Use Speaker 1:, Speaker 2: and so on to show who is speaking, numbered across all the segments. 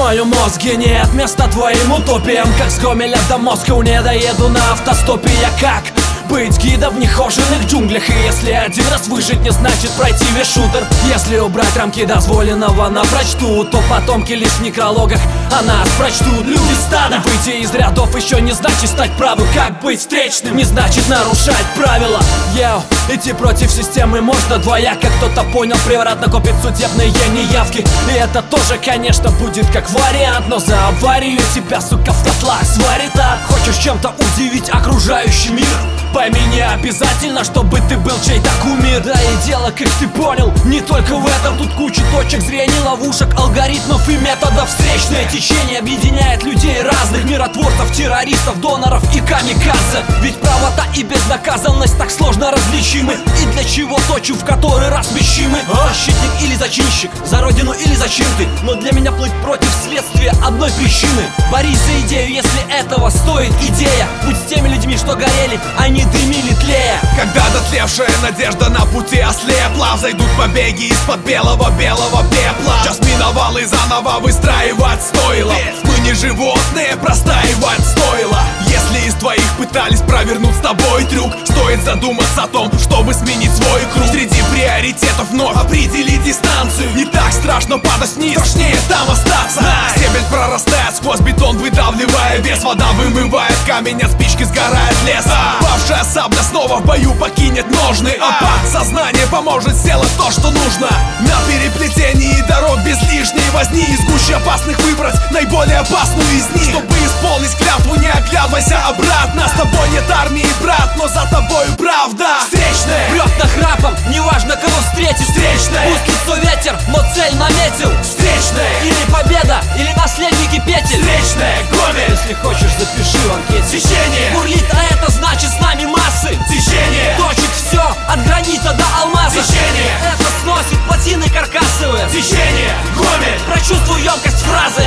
Speaker 1: моем мозге нет места твоим утопиям. Как с Гомеля до Москвы не доеду на автостопе. Я как быть гидом в нехоженных джунглях? И если один раз выжить, не значит пройти весь шутер. Если убрать рамки дозволенного напрочь тут, то потомки лишь в некрологах о нас прочтут. Люди стада. Выйти из рядов еще не значит стать правым. Как быть встречным не значит нарушать правила. Йоу, идти против системы можно двояко. Кто-то понял, превратно копит судебные неявки. И это тоже, конечно, будет как вариант. Но за аварию тебя, сука, в котлах сварит. А хочешь чем-то удивить окружающий мир? Пойми, не обязательно, чтобы ты был чей-то кумир. Да и дело, как ты понял, не только в этом. Тут куча точек зрения, ловушек, алгоритмов и методов. Встречное течение объединяет людей разных, миротворцев, террористов, доноров и камикадзе. Ведь правота и безнаказанность так сложно различимы. И для чего точим в который раз вещимы? Защитник или зачинщик, за родину или зачем ты? Но для меня плыть против следствия одной причины. Борись за идею, если этого стоит идея. Будь с теми людьми, что горели, они дымили тлея.
Speaker 2: Когда дотлевшая надежда на пути ослепла, взойдут побеги из-под белого пепла. Час миновал и заново выстраивать стоило. Мы не животные, простаивать стоило. Если из твоих пытались провернуть с тобой трюк, стоит задуматься о том, чтобы сменить свой круг. Среди приоритетов вновь определить дистанцию. Не так страшно падать вниз, страшнее там остаться. Стебель прорастает сквозь бетон, выдавливая вес. Вода вымывает камень, от спички сгорает лес. Павшая сабля снова в бою покинет ножны. А подсознание поможет сделать то, что нужно. На переплетении дорог без лишней возни, из гущи опасных выбрать наиболее опасную из них. Чтобы исполнить клятву, не оглядывайся обратно. С тобой нет армии, брат, но за тобою правда.
Speaker 1: Встречная прет нахрапом, неважно кого встретишь. Встречная пусть лицо ветер, но цель наметил. Встречная или победа, или наследники петель. Встречная Гомель. Если хочешь, запиши в анкете.
Speaker 2: Течение
Speaker 1: бурлит, а это значит с нами массы.
Speaker 2: Течение
Speaker 1: точит все от гранита до алмаза.
Speaker 2: Течение
Speaker 1: это сносит плотины каркасовые.
Speaker 2: Течение Гомель.
Speaker 1: Прочувствуй емкость фразы.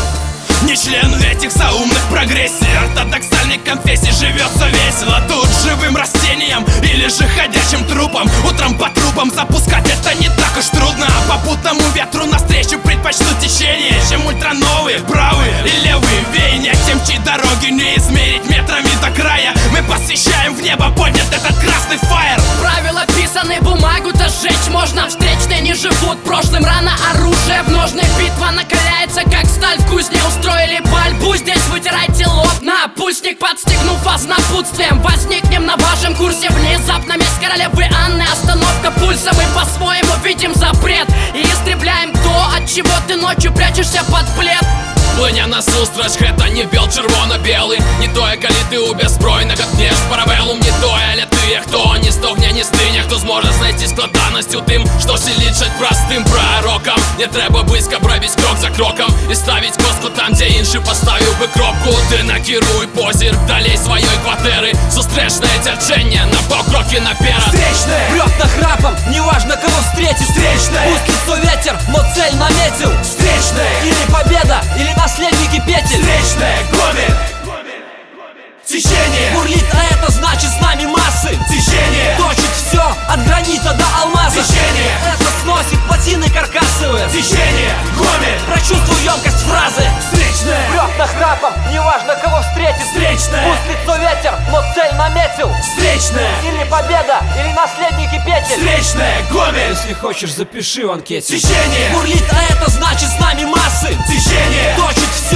Speaker 3: Не член этих заумных прогрессий, ортодоксальной конфессии живется весело. Тут живым растением или же ходячим трупом. Утром по трубам запускать это не так уж трудно. А попутному ветру навстречу предпочту течение, чем ультрановые, правые и левые веяния. Тем, чьи дороги не измерить метрами до края, мы посвящаем в небо поднят этот красный фаер.
Speaker 4: Правила писаны, бумагу-то сжечь можно. Встречные не живут прошлым, рано оружие в ножны. Битва накаляется, как сталь в кузне. Устроили пальбу, здесь вытирайте лоб. Напульсник, подстегнув вас напутствием, возникнем на вашем курсе. Внезапно месть королевы Анны, остановка пульса. Мы по-своему видим запрет и истребляем то, от чего ты ночью прячешься под плед.
Speaker 3: Плиня насустрач, гэта не бел червоно-белый. Не тое, калі ты у бяззбройнага ткнеш паравелум. Не тое, але тыя, хто не стогне, не стыне. Хто зможа знайсці складанасць у тым, што лічаць простым пророкам. Не трэба быць, каб рабіць крок за кроком і ставіць коску там, дзе іншы паставіў бы кропку. Ты накіруй позірк далей сваёй кватэры. Сустрэчнае цярчэнне на паўкрокі наперад.
Speaker 1: Встречная прет нахрапом, неважно кого встретишь. Встречная пусть лицо ветер, но цель наметил.
Speaker 2: Встречная
Speaker 1: или победа, или наследники петель.
Speaker 2: Встречная Гомель. Течение
Speaker 1: бурлит, а это значит с нами массы.
Speaker 2: Течение
Speaker 1: точит все от гранита до алмаза.
Speaker 2: Течение
Speaker 1: это сносит плотины каркасовые.
Speaker 2: Течение Гомель.
Speaker 1: Прочувствуй емкость фразы.
Speaker 2: Встречная
Speaker 1: прет нахрапом, неважно кого встретишь.
Speaker 2: Встречная
Speaker 1: пусть лицо ветер, но цель наметил.
Speaker 2: Встречная
Speaker 1: или победа, или наследники петель.
Speaker 2: Встречная Гомель.
Speaker 1: Если хочешь, запиши в анкете.
Speaker 2: Течение
Speaker 1: бурлит, а это значит с нами массы.
Speaker 2: Течение
Speaker 1: точит все